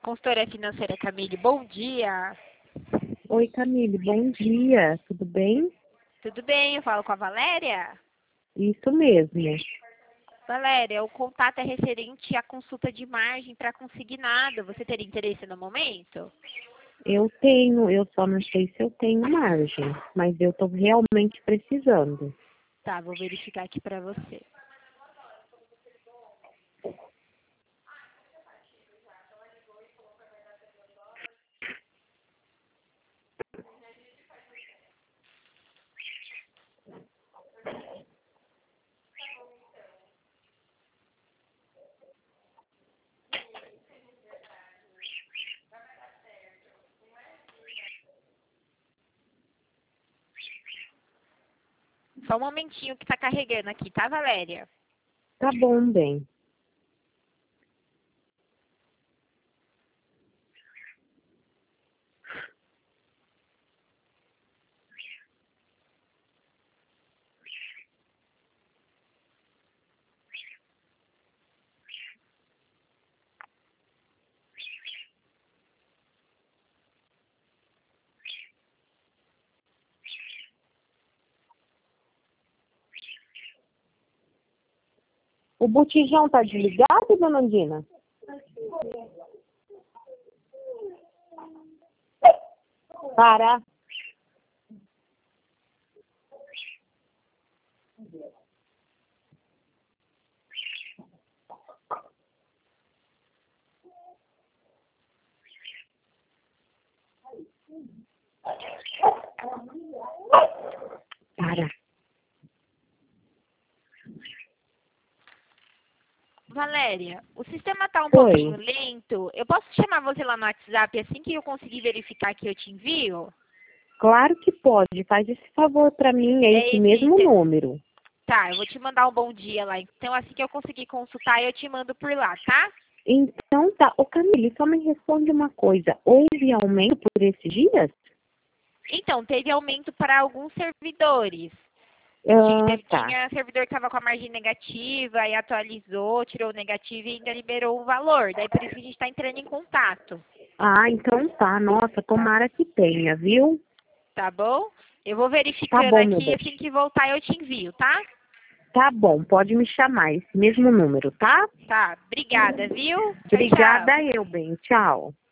Consultora financeira Camille, bom dia. Oi, Camille, bom dia, tudo bem? Tudo bem? Eu falo com a Valéria? Isso mesmo. Valéria, o contato é referente à consulta de margem para consignado. Você teria interesse no momento? Eu só não sei se eu tenho margem, mas eu estou realmente precisando. Tá, vou verificar aqui para você. Só um momentinho que está carregando aqui, tá, Valéria? Tá bom, bem. O botijão tá desligado, dona Andina? Para. Para. Valéria, o sistema está um Oi. pouquinho lento. Eu posso chamar você lá no WhatsApp assim que eu conseguir verificar que eu te envio? Claro que pode, faz esse favor para mim, é esse esse mesmo item. número. Tá, eu vou te mandar um bom dia lá. Então, assim que eu conseguir consultar, eu te mando por lá, tá? Então tá. Ô Camille, só me responde uma coisa. Houve aumento por esses dias? Então, teve aumento para alguns servidores. Tá. Tinha servidor que estava com a margem negativa e atualizou, tirou o negativo e ainda liberou o valor. Daí, por isso que a gente está entrando em contato. Ah, então tá. Nossa, tomara que tenha, viu? Tá bom? Eu vou Tá verificando bom, meu aqui, bem. assim que voltar eu te envio, tá? Tá bom, pode me chamar, esse mesmo número, tá? Tá, obrigada, viu? Tchau, Obrigada tchau. eu, bem. Tchau.